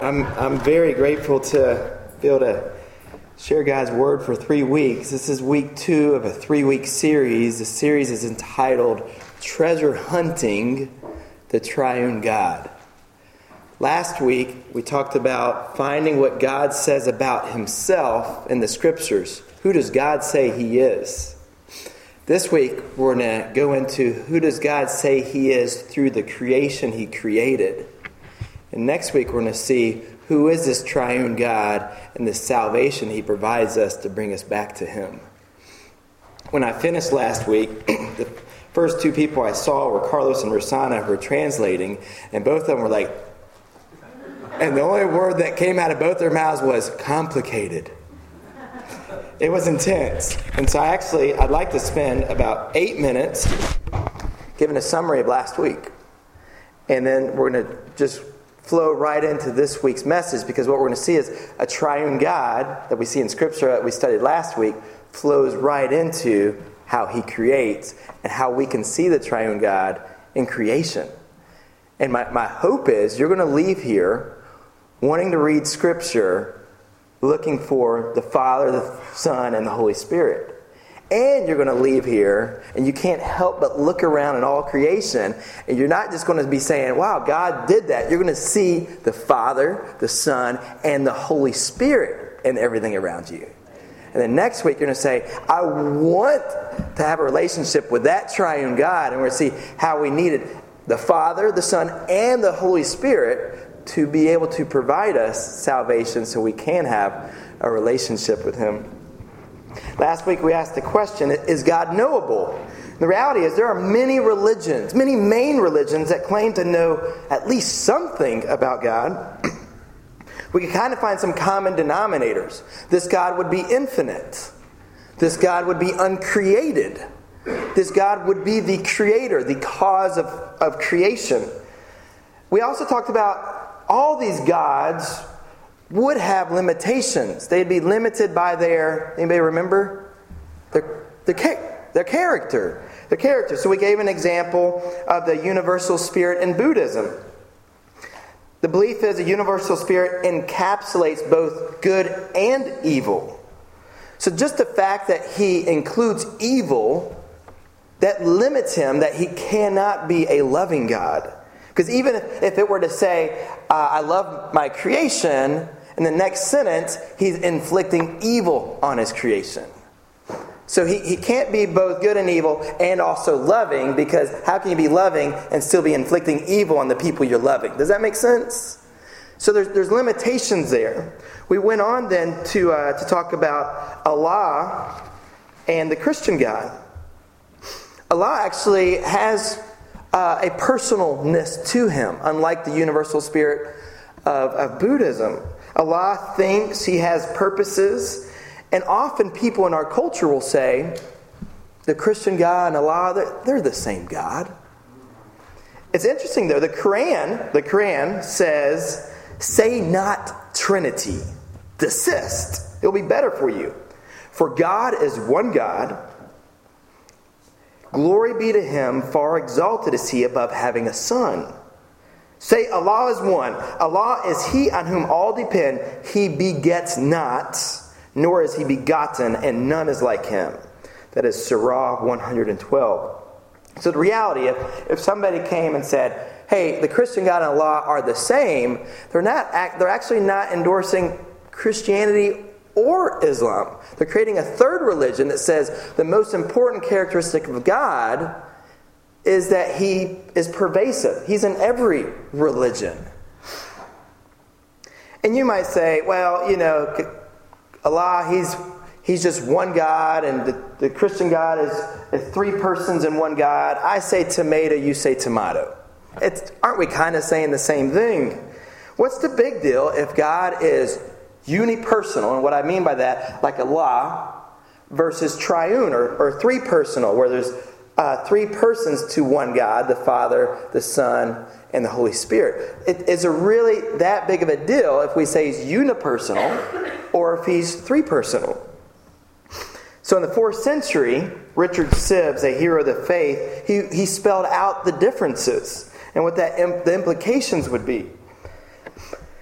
I'm very grateful to be able to share God's Word for 3 weeks. This is week 2 of a 3-week series. The series is entitled Treasure Hunting the Triune God. Last week, we talked about finding what God says about Himself in the Scriptures. Who does God say He is? This week, we're going to go into who does God say He is through the creation He created. And next week, we're going to see who is this triune God and the salvation He provides us to bring us back to Him. When I finished last week, the first 2 people I saw were Carlos and Rosanna, who were translating, and both of them were like, and the only word that came out of both their mouths was complicated. It was intense. And so I'd like to spend about 8 minutes giving a summary of last week. And then we're going to just flow right into this week's message, because what we're going to see is a triune God that we see in Scripture that we studied last week flows right into how He creates and how we can see the triune God in creation. And my hope is you're going to leave here wanting to read Scripture looking for the Father, the Son, and the Holy Spirit. And you're going to leave here, and you can't help but look around in all creation, and you're not just going to be saying, wow, God did that. You're going to see the Father, the Son, and the Holy Spirit in everything around you. And then next week, you're going to say, I want to have a relationship with that triune God, and we're going to see how we needed the Father, the Son, and the Holy Spirit to be able to provide us salvation so we can have a relationship with Him. Last week we asked the question, is God knowable? The reality is there are many religions, many main religions that claim to know at least something about God. We can kind of find some common denominators. This God would be infinite. This God would be uncreated. This God would be the creator, the cause of creation. We also talked about all these gods would have limitations. They'd be limited by anybody remember? Their character. Their character. So we gave an example of the universal spirit in Buddhism. The belief is a universal spirit encapsulates both good and evil. So just the fact that He includes evil, that limits Him, that He cannot be a loving God. Because even if it were to say, I love my creation, in the next sentence, He's inflicting evil on His creation. So he can't be both good and evil and also loving, because how can you be loving and still be inflicting evil on the people you're loving? Does that make sense? So there's limitations there. We went on then to talk about Allah and the Christian God. Allah actually has a personalness to Him, unlike the universal spirit of Buddhism. Allah thinks He has purposes, and often people in our culture will say, the Christian God and Allah, they're the same God. It's interesting though, the Quran says, say not Trinity, desist. It'll be better for you. For God is one God. Glory be to Him, far exalted is He above having a son. Say, Allah is one. Allah is He on whom all depend. He begets not, nor is He begotten, and none is like Him. That is Surah 112. So the reality, if somebody came and said, hey, the Christian God and Allah are the same, they're actually not endorsing Christianity or Islam. They're creating a third religion that says the most important characteristic of God is that He is pervasive. He's in every religion. And you might say, well, Allah, He's just one God, and the Christian God is 3 persons in one God. I say tomato, you say tomato. Aren't we kind of saying the same thing? What's the big deal if God is unipersonal, and what I mean by that, like Allah, versus triune, or 3-personal, where there's 3 persons to one God, the Father, the Son, and the Holy Spirit. Is it really that big of a deal if we say He's unipersonal or if He's 3-personal? So in the 4th century, Richard Sibbes, a hero of the faith, he spelled out the differences and what the implications would be.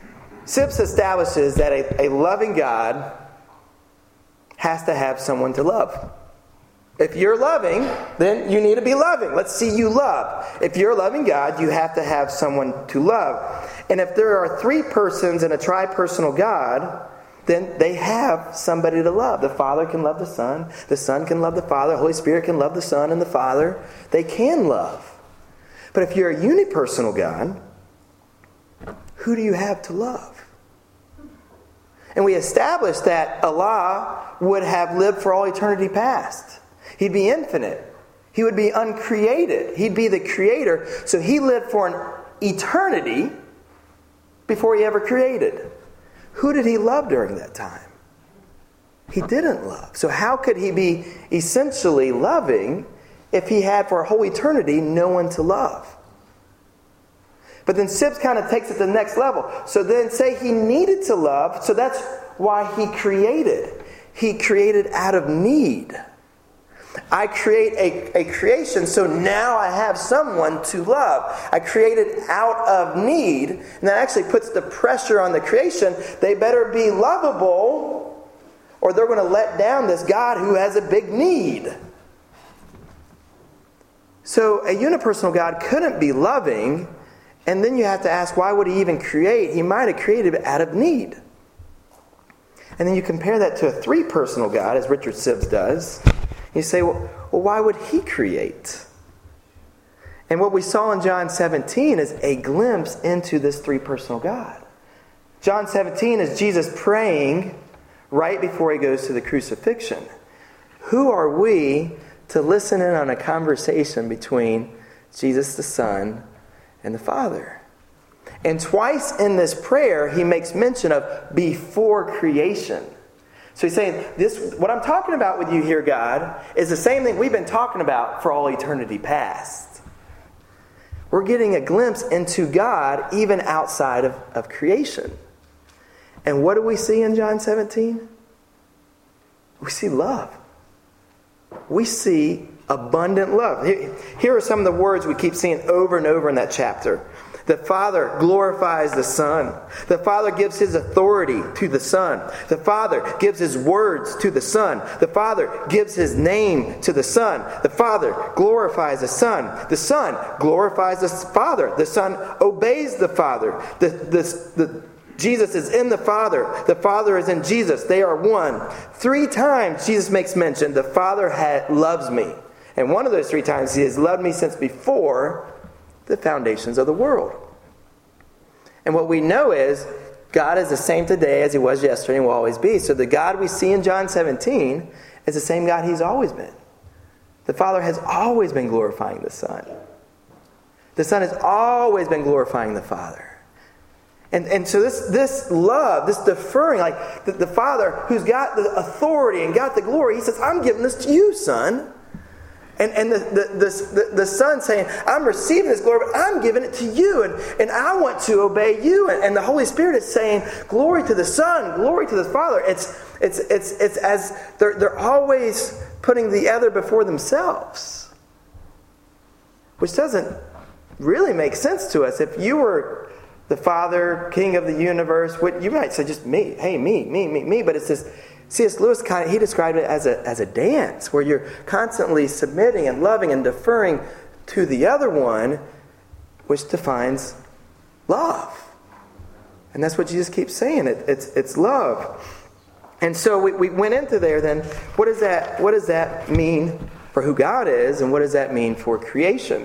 Sips establishes that a loving God has to have someone to love. If you're loving, then you need to be loving. Let's see you love. If you're a loving God, you have to have someone to love. And if there are three persons in a tri-personal God, then they have somebody to love. The Father can love the Son can love the Father, the Holy Spirit can love the Son and the Father. They can love. But if you're a unipersonal God, who do you have to love? And we established that Allah would have lived for all eternity past. He'd be infinite. He would be uncreated. He'd be the creator. So he lived for an eternity before he ever created. Who did he love during that time? He didn't love. So how could he be essentially loving if he had for a whole eternity no one to love? But then Sips kind of takes it to the next level. So then say he needed to love, so that's why he created. He created out of need. I create a creation, so now I have someone to love. I created out of need, and that actually puts the pressure on the creation. They better be lovable, or they're going to let down this God who has a big need. So a unipersonal God couldn't be loving, and then you have to ask, why would he even create? He might have created out of need. And then you compare that to a three-personal God, as Richard Sibbes does. You say, well, why would he create? And what we saw in John 17 is a glimpse into this three-personal God. John 17 is Jesus praying right before he goes to the crucifixion. Who are we to listen in on a conversation between Jesus the Son and the Father? And twice in this prayer, he makes mention of before creation. So he's saying, what I'm talking about with you here, God, is the same thing we've been talking about for all eternity past. We're getting a glimpse into God even outside of creation. And what do we see in John 17? We see love. We see abundant love. Here are some of the words we keep seeing over and over in that chapter. The Father glorifies the Son. The Father gives His authority to the Son. The Father gives His words to the Son. The Father gives His name to the Son. The Father glorifies the Son. The Son glorifies the Father. The Son obeys the Father. Jesus is in the Father. The Father is in Jesus. They are one. 3 times Jesus makes mention, the Father loves me. And one of those 3 times, He has loved me since before the foundations of the world. And what we know is God is the same today as He was yesterday and will always be. So the God we see in John 17 is the same God He's always been. The Father has always been glorifying the Son. The Son has always been glorifying the Father. And so this love, this deferring, like the Father who's got the authority and got the glory, He says, I'm giving this to you, Son. And the Son saying, I'm receiving this glory, but I'm giving it to you, and I want to obey you. And the Holy Spirit is saying, glory to the Son, glory to the Father. It's as they're always putting the other before themselves, which doesn't really make sense to us. If you were the Father, King of the universe, you might say just me, hey, me, but it's this. C.S. Lewis he described it as a dance where you're constantly submitting and loving and deferring to the other one, which defines love. And that's what Jesus keeps saying. It's love. And so we went into there then, what does that mean for who God is, and what does that mean for creation?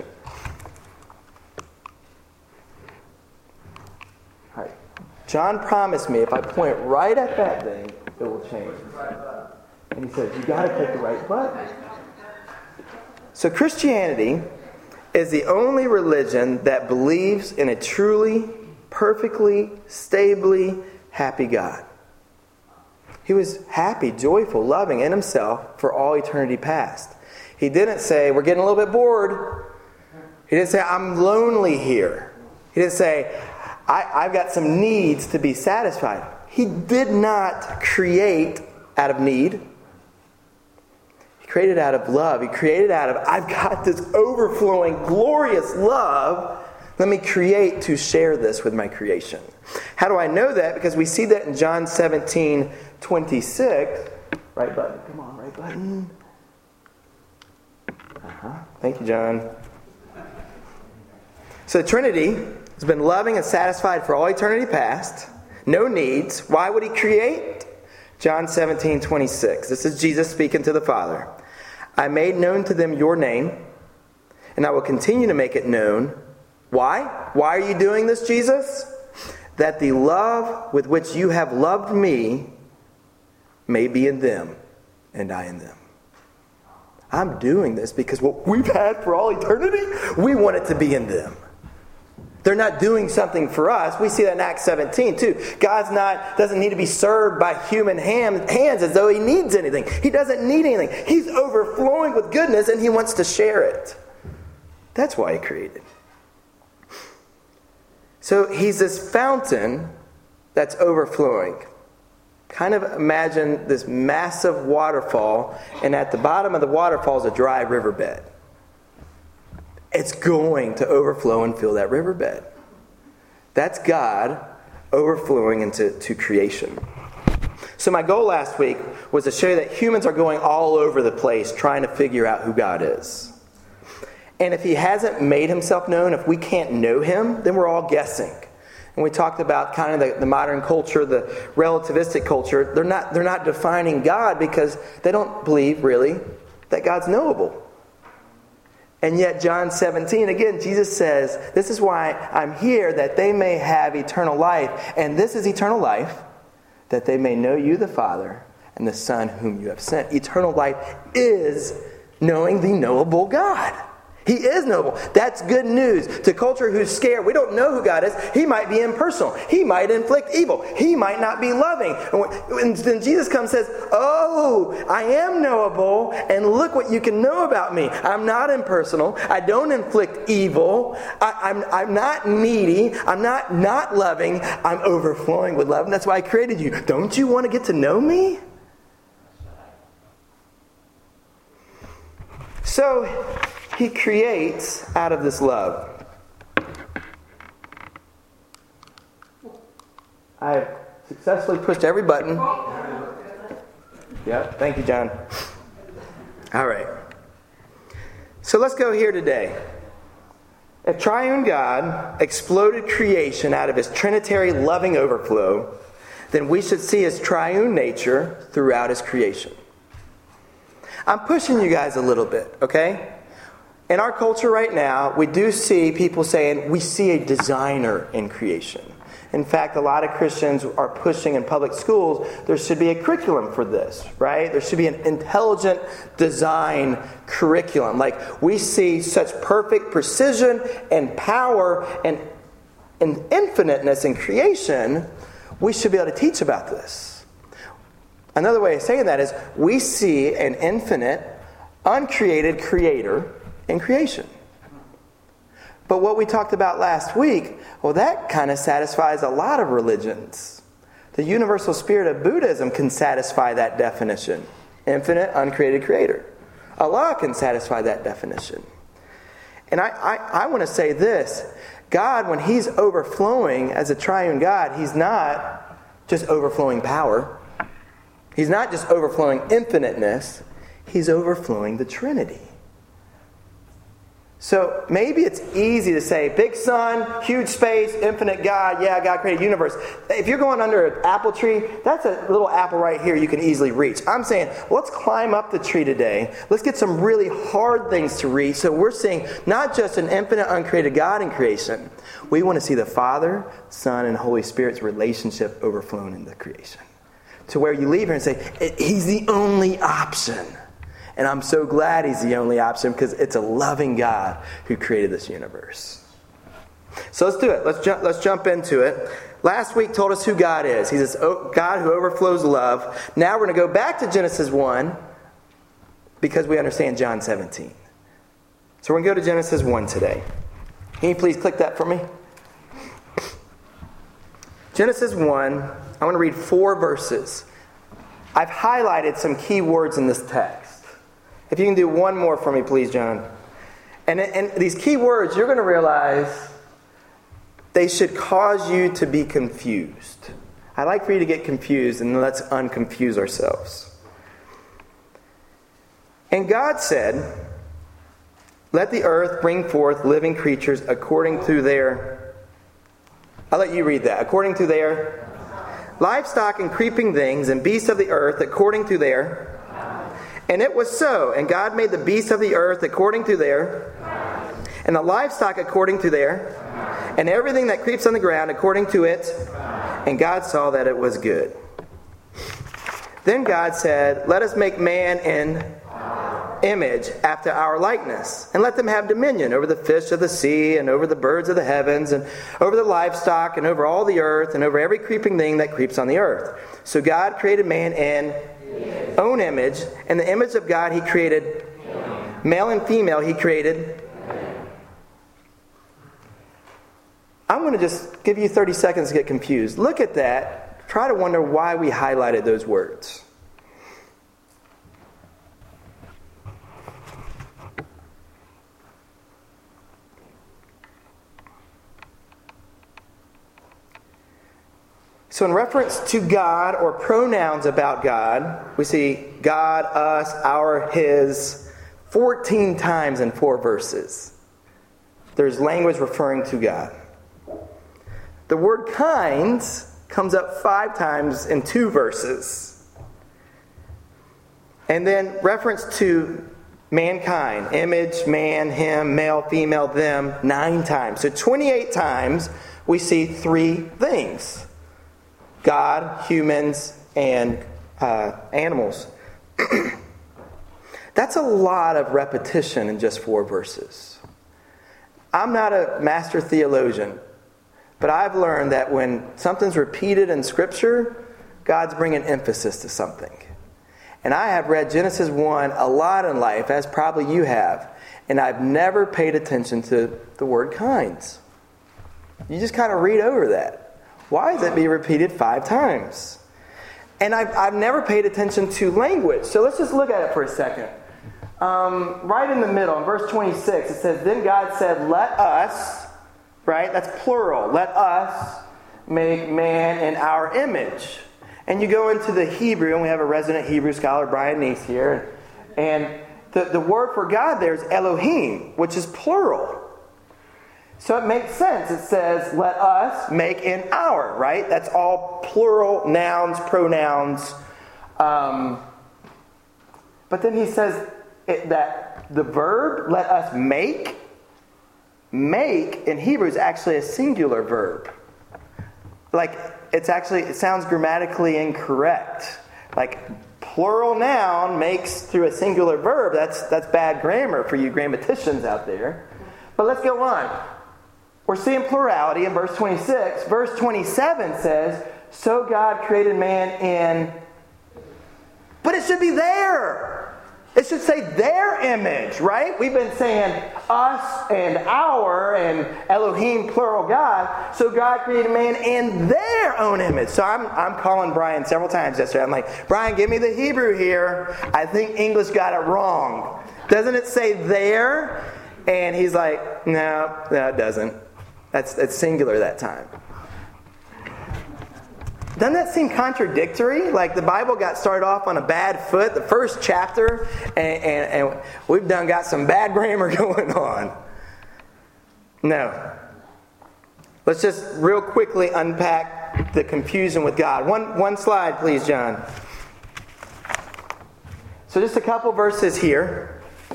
All right. John promised me if I point right at that thing, it will change. And he says, you got to click the right button. So Christianity is the only religion that believes in a truly, perfectly, stably happy God. He was happy, joyful, loving in Himself for all eternity past. He didn't say, we're getting a little bit bored. He didn't say, I'm lonely here. He didn't say, I've got some needs to be satisfied. He did not create out of need. He created out of love. He created out of, I've got this overflowing, glorious love Let me create to share this with my creation. How do I know that? Because we see that in John 17:26. Right button. Come on, right button. Thank you, John. So the Trinity has been loving and satisfied for all eternity past. No needs. Why would he create? John 17:26. This is Jesus speaking to the Father. I made known to them your name, and I will continue to make it known. Why? Why are you doing this, Jesus? That the love with which you have loved me may be in them, and I in them. I'm doing this because what we've had for all eternity, we want it to be in them. They're not doing something for us. We see that in Acts 17 too. Doesn't need to be served by human hands as though he needs anything. He doesn't need anything. He's overflowing with goodness and he wants to share it. That's why he created. So he's this fountain that's overflowing. Kind of imagine this massive waterfall, and at the bottom of the waterfall is a dry riverbed. It's going to overflow and fill that riverbed. That's God overflowing into creation. So my goal last week was to show you that humans are going all over the place trying to figure out who God is. And if he hasn't made himself known, if we can't know him, then we're all guessing. And we talked about kind of the modern culture, the relativistic culture. They're not defining God because they don't believe, really, that God's knowable. And yet John 17, again, Jesus says, this is why I'm here, that they may have eternal life. And this is eternal life, that they may know you, the Father, and the Son whom you have sent. Eternal life is knowing the knowable God. He is knowable. That's good news. To culture who's scared, we don't know who God is. He might be impersonal. He might inflict evil. He might not be loving. And then Jesus comes and says, oh, I am knowable, and look what you can know about me. I'm not impersonal. I don't inflict evil. I'm not needy. I'm not loving. I'm overflowing with love, and that's why I created you. Don't you want to get to know me? So he creates out of this love. I've successfully pushed every button. Yeah, thank you, John. All right. So let's go here today. If triune God exploded creation out of his trinitary loving overflow, then we should see his triune nature throughout his creation. I'm pushing you guys a little bit, okay? In our culture right now, we do see people saying we see a designer in creation. In fact, a lot of Christians are pushing in public schools, there should be a curriculum for this, right? There should be an intelligent design curriculum. Like, we see such perfect precision and power and infiniteness in creation, we should be able to teach about this. Another way of saying that is we see an infinite, uncreated creator in creation. But what we talked about last week, well, that kind of satisfies a lot of religions. The universal spirit of Buddhism can satisfy that definition. Infinite, uncreated creator. Allah can satisfy that definition. And I want to say this. God, when he's overflowing as a triune God, he's not just overflowing power. He's not just overflowing infiniteness. He's overflowing the Trinity. So maybe it's easy to say, big sun, huge space, infinite God, yeah, God created the universe. If you're going under an apple tree, that's a little apple right here you can easily reach. I'm saying, let's climb up the tree today. Let's get some really hard things to reach. So we're seeing not just an infinite, uncreated God in creation. We want to see the Father, Son, and Holy Spirit's relationship overflowing in the creation. To where you leave here and say, he's the only option. And I'm so glad he's the only option because it's a loving God who created this universe. So let's do it. Let's jump into it. Last week told us who God is. He's this God who overflows love. Now we're going to go back to Genesis 1 because we understand John 17. So we're going to go to Genesis 1 today. Can you please click that for me? Genesis 1, I want to read 4 verses. I've highlighted some key words in this text. If you can do one more for me, please, John. And these key words, you're going to realize they should cause you to be confused. I'd like for you to get confused, and let's unconfuse ourselves. And God said, let the earth bring forth living creatures according to their... I'll let you read that. According to their... livestock and creeping things and beasts of the earth according to their... And it was so. And God made the beasts of the earth according to their... and the livestock according to their... and everything that creeps on the ground according to it. And God saw that it was good. Then God said, let us make man in image after our likeness, and let them have dominion over the fish of the sea, and over the birds of the heavens, and over the livestock, and over all the earth, and over every creeping thing that creeps on the earth. So God created man in his own image, and the image of God he created, male and female he created. I'm going to just give you 30 seconds to get confused. Look at that. Try to wonder why we highlighted those words. So in reference to God, or pronouns about God, we see God, us, our, his, 14 times in 4 verses. There's language referring to God. The word kinds comes up 5 times in 2 verses. And then reference to mankind, image, man, him, male, female, them, 9 times. So 28 times we see 3 things. God, humans, and animals. That's a lot of repetition in just 4 verses. I'm not a master theologian, but I've learned that when something's repeated in Scripture, God's bringing emphasis to something. And I have read Genesis 1 a lot in life, as probably you have, and I've never paid attention to the word kinds. You just kind of read over that. Why is it being repeated 5 times? And I've never paid attention to language. So let's just look at it for a second. Right in the middle, in verse 26, it says, then God said, let us, right? That's plural. Let us make man in our image. And you go into the Hebrew, and we have a resident Hebrew scholar, Brian Neese here. And the word for God there is Elohim, which is plural. So it makes sense. It says, let us make in our, right? That's all plural nouns, pronouns. But then he says that the verb, let us make in Hebrew is actually a singular verb. Like, it sounds grammatically incorrect. Like, plural noun makes through a singular verb. That's bad grammar for you grammaticians out there. But let's go on. We're seeing plurality in verse 26. Verse 27 says, so God created man in... But it should be there. It should say their image, right? We've been saying us and our and Elohim, plural God. So God created man in their own image. So I'm calling Brian several times yesterday. I'm like, Brian, give me the Hebrew here. I think English got it wrong. Doesn't it say there? And he's like, no, it doesn't. That's singular that time. Doesn't that seem contradictory? Like the Bible got started off on a bad foot, the first chapter, and we've got some bad grammar going on. No. Let's just real quickly unpack the confusion with God. One slide, please, John. So just a couple verses here.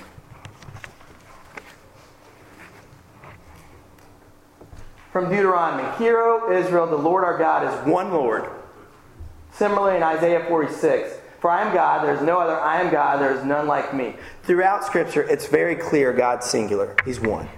From Deuteronomy, hear, O Israel, the Lord our God is one Lord. Similarly in Isaiah 46, for I am God, there is no other, I am God, there is none like me. Throughout Scripture, it's very clear God's singular. He's one.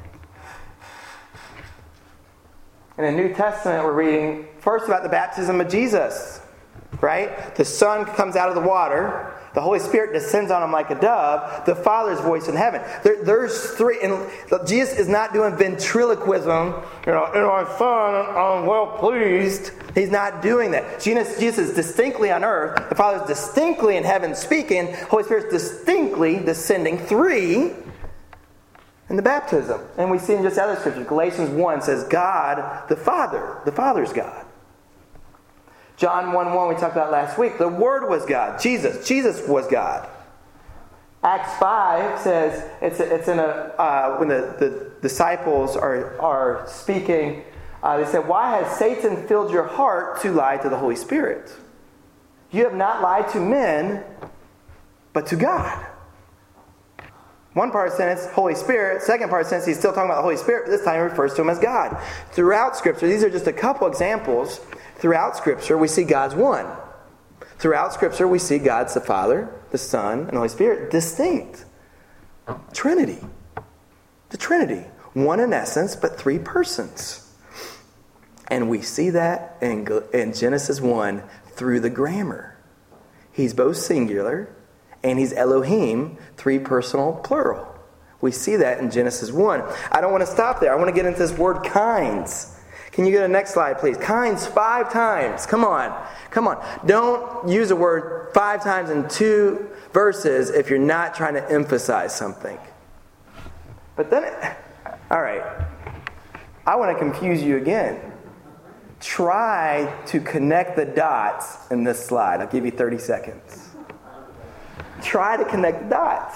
In the New Testament, we're reading first about the baptism of Jesus. Right? The Son comes out of the water. The Holy Spirit descends on him like a dove. The Father's voice in heaven. There's 3. And Jesus is not doing ventriloquism. In our Son, I'm well pleased. He's not doing that. Jesus is distinctly on earth. The Father's distinctly in heaven speaking. Holy Spirit's distinctly descending. 3. in the baptism. And we see in just other scriptures. Galatians 1 says God the Father. The Father's God. John 1:1 we talked about last week. The Word was God. Jesus was God. Acts 5 says it's in a when the disciples are speaking. They said, "Why has Satan filled your heart to lie to the Holy Spirit? You have not lied to men, but to God." One part of the sentence, Holy Spirit. Second part of the sentence, he's still talking about the Holy Spirit, but this time he refers to him as God. Throughout Scripture, these are just a couple examples. Throughout Scripture, we see God's one. Throughout Scripture, we see God's the Father, the Son, and the Holy Spirit distinct. Trinity. The Trinity. One in essence, but three persons. And we see that in Genesis 1 through the grammar. He's both singular and he's Elohim, three personal plural. We see that in Genesis 1. I don't want to stop there. I want to get into this word kinds. Can you go to the next slide, please? Kinds 5 times. Come on. Don't use the word 5 times in 2 verses if you're not trying to emphasize something. But then, all right, I want to confuse you again. Try to connect the dots in this slide. I'll give you 30 seconds. Try to connect the dots.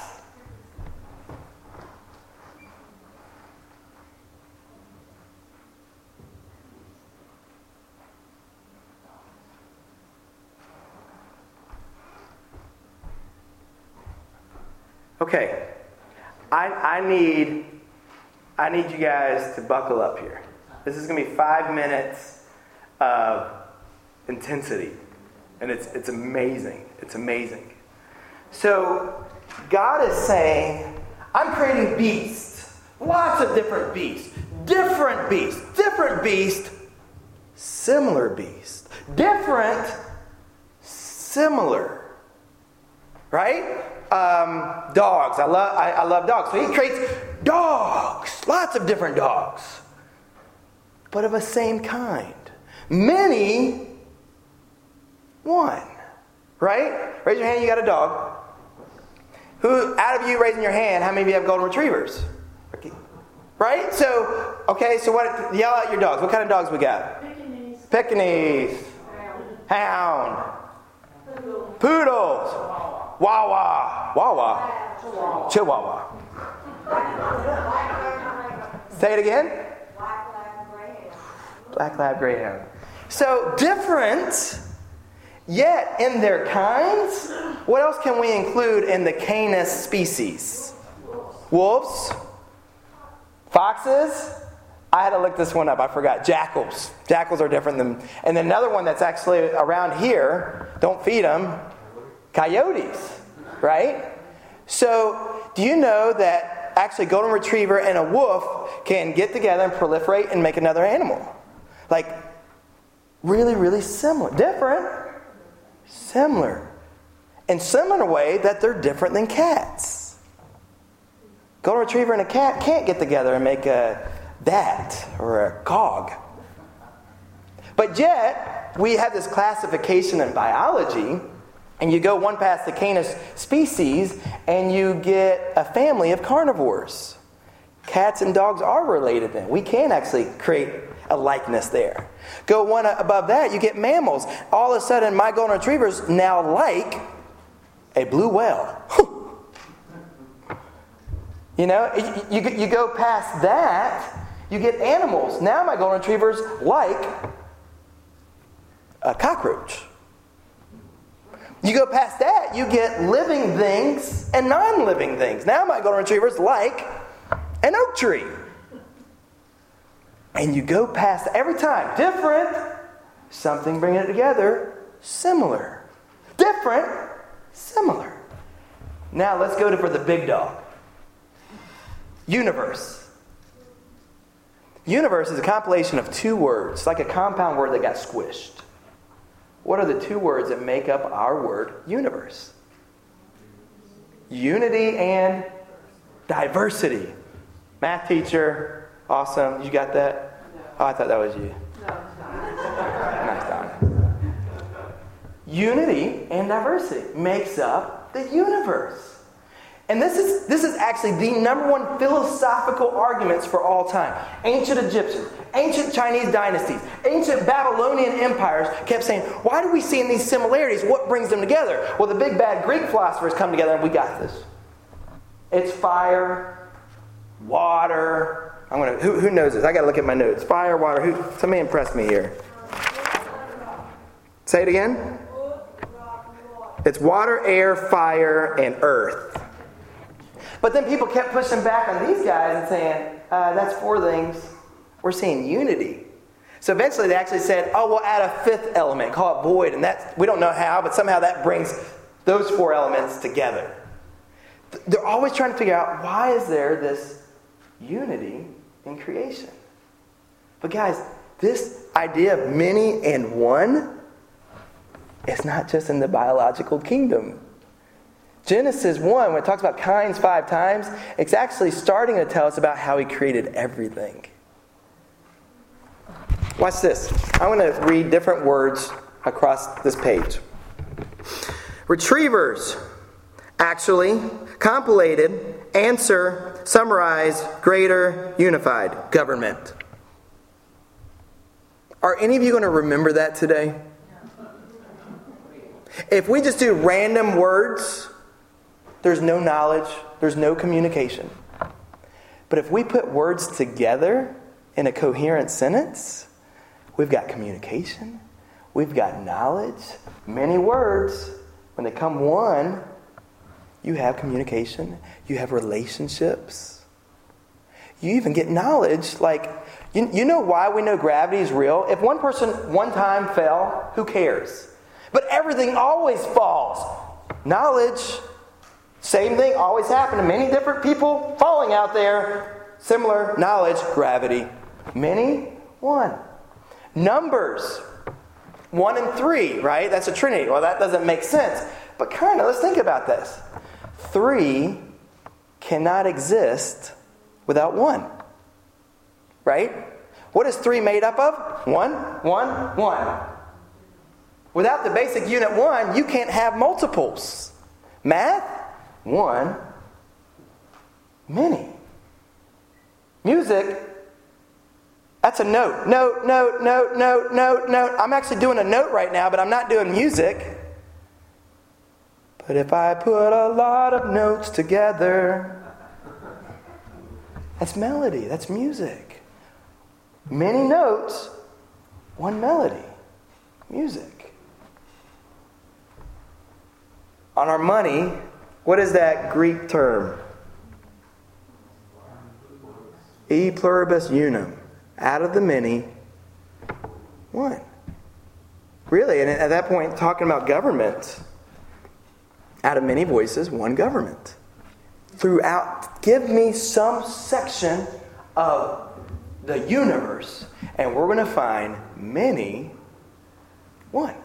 Okay, I need you guys to buckle up here. This is going to be 5 minutes of intensity, and it's amazing. It's amazing. So, God is saying, I'm creating beasts. Lots of different beasts. Different beasts. Similar beasts. Different, similar. Right? Dogs. I love dogs. So he creates dogs. Lots of different dogs. But of the same kind. Many, one. Right? Raise your hand, you got a dog. Who, out of you raising your hand, how many of you have golden retrievers? Right? So what? Yell out your dogs. What kind of dogs we got? Pekingese. Hound. Poodles. Wawa. Chihuahua. Say it again. Black Lab Greyhound. So different. Yet, in their kinds, what else can we include in the Canis species? Wolves? Foxes? I had to look this one up. I forgot. Jackals. Jackals are different than... And another one that's actually around here, don't feed them, coyotes. Right? So, do you know that actually golden retriever and a wolf can get together and proliferate and make another animal? Like, really, really similar. Different. Similar. In similar way that they're different than cats. Golden retriever and a cat can't get together and make a bat or a cog. But yet, we have this classification in biology, and you go one past the Canis species, and you get a family of carnivores. Cats and dogs are related then. We can actually create a likeness there. Go one above that, you get mammals. All of a sudden, my golden retrievers now like a blue whale. You know, you go past that, you get animals. Now my golden retrievers like a cockroach. You go past that, you get living things and non-living things. Now my golden retrievers like an oak tree. And you go past every time. Different. Something bringing it together. Similar. Different. Similar. Now let's go for the big dog. Universe. Universe is a compilation of 2 words. Like a compound word that got squished. What are the 2 words that make up our word universe? Unity and diversity. Math teacher. Awesome. You got that? Oh, I thought that was you. No, it's not. Nice, Don. Unity and diversity makes up the universe. And this is actually the number one philosophical arguments for all time. Ancient Egyptians, ancient Chinese dynasties, ancient Babylonian empires kept saying, why do we see in these similarities? What brings them together? Well, the big bad Greek philosophers come together and we got this. It's fire, water. Who knows this? I got to look at my notes. Fire, water. Somebody impress me here. Say it again. It's water, air, fire, and earth. But then people kept pushing back on these guys and saying, that's 4 things. We're seeing unity. So eventually they actually said, we'll add a 5th element, call it void. And we don't know how, but somehow that brings those 4 elements together. They're always trying to figure out, why is there this unity in creation? But guys, this idea of many and one is not just in the biological kingdom. Genesis 1, when it talks about kinds 5 times, it's actually starting to tell us about how He created everything. Watch this. I want to read different words across this page. Retrievers, actually, compilated, answer, summarize, greater, unified, government. Are any of you going to remember that today? If we just do random words, there's no knowledge, there's no communication. But if we put words together in a coherent sentence, we've got communication, we've got knowledge. Many words, when they come one, you have communication, you have relationships. You even get knowledge, like, you know why we know gravity is real? If one person one time fell, who cares? But everything always falls. Knowledge, same thing, always happened to many different people falling out there. Similar knowledge, gravity. Many, one. Numbers, 1 and 3, right? That's a trinity. Well, that doesn't make sense. But kind of, let's think about this. 3 cannot exist without 1. Right? What is 3 made up of? 1, 1, 1. Without the basic unit 1, you can't have multiples. Math, 1, many. Music, that's a note. Note, note, note, note, note, note. I'm actually doing a note right now, but I'm not doing music. But if I put a lot of notes together, that's melody, that's music. Many notes, one melody, music. On our money, what is that Greek term? E pluribus unum. Out of the many, one. Really, and at that point, talking about government. Out of many voices, one government. Throughout, give me some section of the universe, and we're going to find many, one.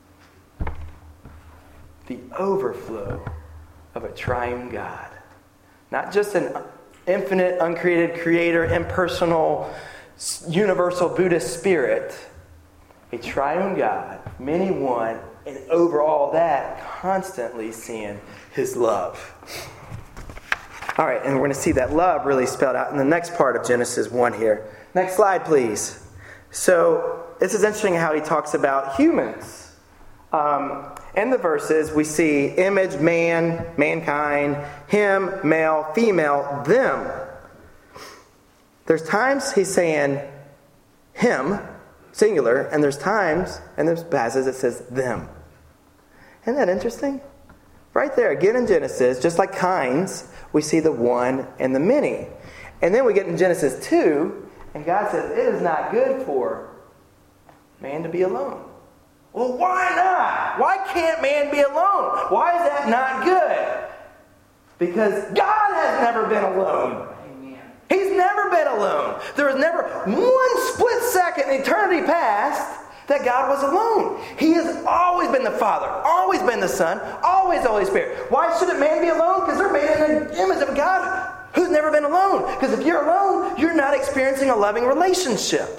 The overflow of a triune God. Not just an infinite, uncreated creator, impersonal, universal Buddhist spirit. A triune God, many one, and over all that, constantly seeing His love. All right, and we're going to see that love really spelled out in the next part of Genesis 1 here. Next slide, please. So, this is interesting how he talks about humans. In the verses, we see image, man, mankind, him, male, female, them. There's times he's saying him, singular, and there's times, and there's passages that says them. Isn't that interesting? Right there, again in Genesis, just like kinds, we see the one and the many. And then we get in Genesis 2, and God says, it is not good for man to be alone. Well, why not? Why can't man be alone? Why is that not good? Because God has never been alone. He's never been alone. There was never one split second in eternity past that God was alone. He has always been the Father, always been the Son, always the Holy Spirit. Why shouldn't man be alone? Because they're made in the image of God who's never been alone. Because if you're alone, you're not experiencing a loving relationship.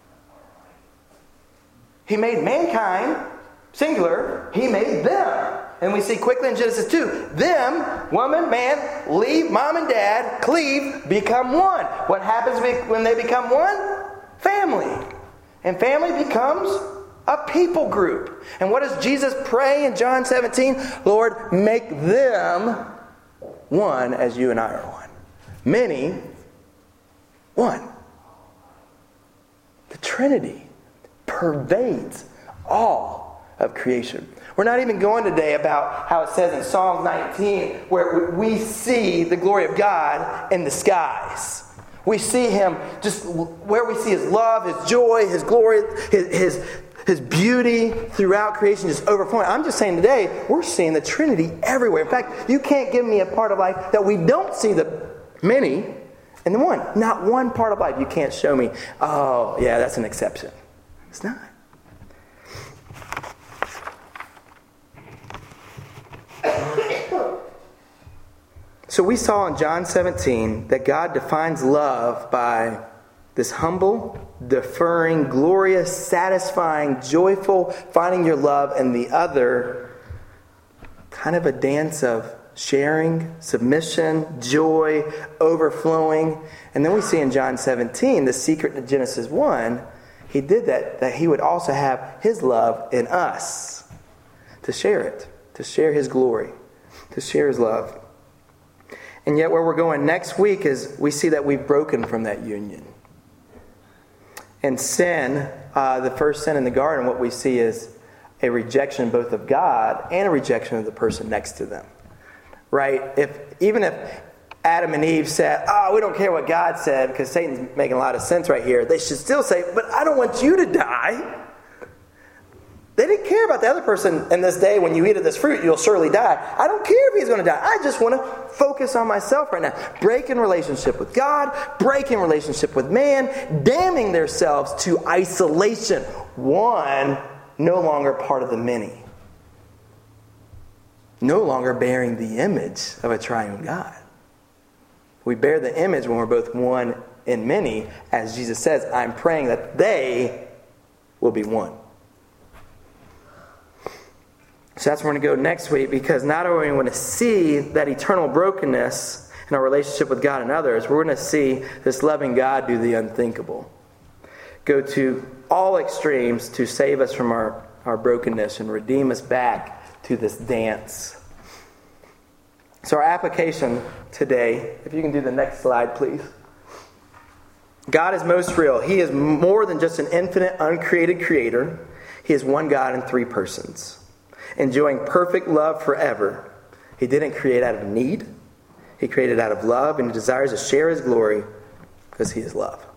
He made mankind, singular. He made them. And we see quickly in Genesis 2, them, woman, man, leave mom and dad, cleave, become one. What happens when they become one? Family. And family becomes a people group. And what does Jesus pray in John 17? Lord, make them one as you and I are one. Many, one. The Trinity pervades all of creation. We're not even going today about how it says in Psalm 19 where we see the glory of God in the skies. We see Him just where we see His love, His joy, His glory, His beauty throughout creation just overflowing. I'm just saying today, we're seeing the Trinity everywhere. In fact, you can't give me a part of life that we don't see the many and the one. Not one part of life you can't show me, oh, yeah, that's an exception. It's not. So we saw in John 17 that God defines love by this humble, deferring, glorious, satisfying, joyful, finding your love in the other, kind of a dance of sharing, submission, joy, overflowing. And then we see in John 17, the secret to Genesis 1, He did that He would also have His love in us to share it, to share His glory, to share His love. And yet where we're going next week is we see that we've broken from that union. And sin, the first sin in the garden, what we see is a rejection both of God and a rejection of the person next to them. Right? Even if Adam and Eve said, oh, we don't care what God said, because Satan's making a lot of sense right here, they should still say, but I don't want you to die. They didn't care about the other person in this day. When you eat of this fruit, you'll surely die. I don't care if he's going to die. I just want to focus on myself right now. Breaking relationship with God, breaking relationship with man, damning themselves to isolation. One, no longer part of the many. No longer bearing the image of a triune God. We bear the image when we're both one and many. As Jesus says, I'm praying that they will be one. So that's where we're going to go next week, because not only are we going to see that eternal brokenness in our relationship with God and others, we're going to see this loving God do the unthinkable. Go to all extremes to save us from our brokenness and redeem us back to this dance. So our application today, if you can do the next slide, please. God is most real. He is more than just an infinite, uncreated creator. He is one God in three persons, enjoying perfect love forever. He didn't create out of need. He created out of love, and He desires to share His glory because He is love.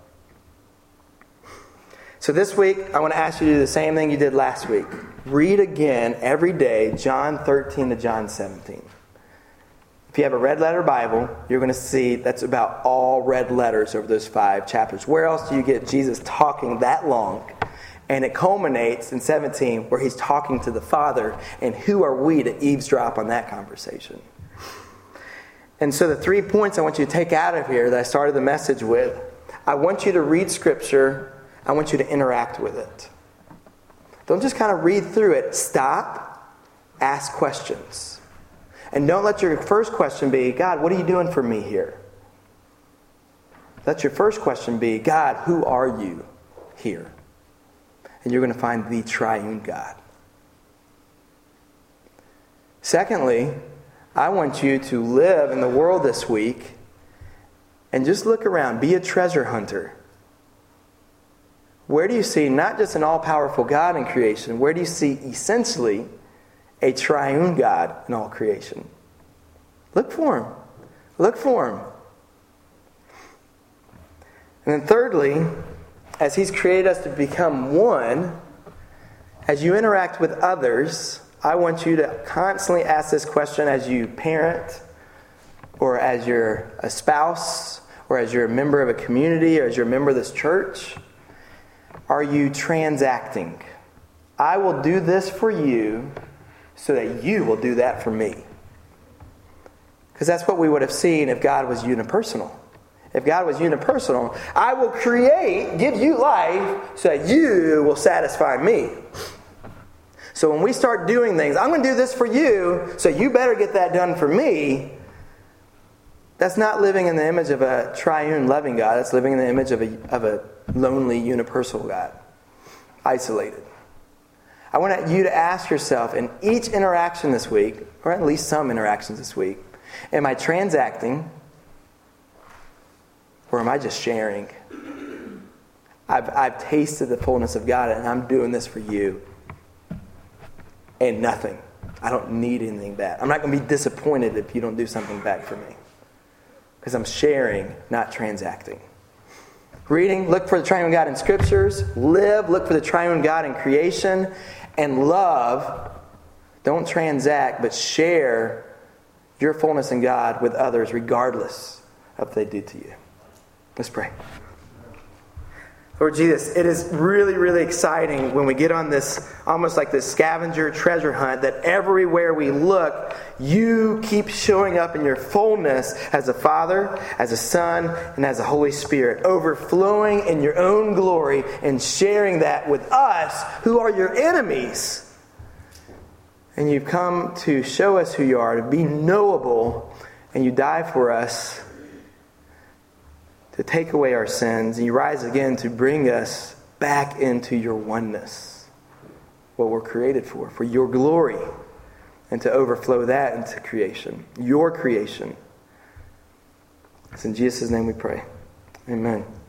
So this week, I want to ask you to do the same thing you did last week. Read again every day John 13 to John 17. If you have a red letter Bible, you're going to see that's about all red letters over those 5 chapters. Where else do you get Jesus talking that long? And it culminates in 17 where He's talking to the Father. And who are we to eavesdrop on that conversation? And so the 3 points I want you to take out of here that I started the message with. I want you to read Scripture. I want you to interact with it. Don't just kind of read through it. Stop. Ask questions. And don't let your first question be, God, what are you doing for me here? Let your first question be, God, who are you here? And you're going to find the triune God. Secondly, I want you to live in the world this week and just look around. Be a treasure hunter. Where do you see not just an all-powerful God in creation? Where do you see essentially a triune God in all creation? Look for Him. Look for Him. And then thirdly, as He's created us to become one, as you interact with others, I want you to constantly ask this question as you parent, or as you're a spouse, or as you're a member of a community, or as you're a member of this church. Are you transacting? I will do this for you so that you will do that for me. Because that's what we would have seen if God was unipersonal. If God was unipersonal, I will give you life so that you will satisfy me. So when we start doing things, I'm going to do this for you, so you better get that done for me. That's not living in the image of a triune loving God. That's living in the image of a lonely unipersonal God. Isolated. I want you to ask yourself in each interaction this week, or at least some interactions this week, am I transacting or am I just sharing? I've tasted the fullness of God and I'm doing this for you. And nothing. I don't need anything back. I'm not going to be disappointed if you don't do something back for me. Because I'm sharing, not transacting. Reading, look for the triune God in Scriptures. Live, look for the triune God in creation. And love, don't transact, but share your fullness in God with others, regardless of what they do to you. Let's pray. Lord Jesus, it is really, really exciting when we get on this, almost like this scavenger treasure hunt, that everywhere we look, you keep showing up in your fullness as a Father, as a Son, and as a Holy Spirit, overflowing in your own glory and sharing that with us who are your enemies. And you've come to show us who you are, to be knowable, and you die for us to take away our sins, and you rise again to bring us back into your oneness, what we're created for your glory, and to overflow that into creation, your creation. It's in Jesus' name we pray. Amen.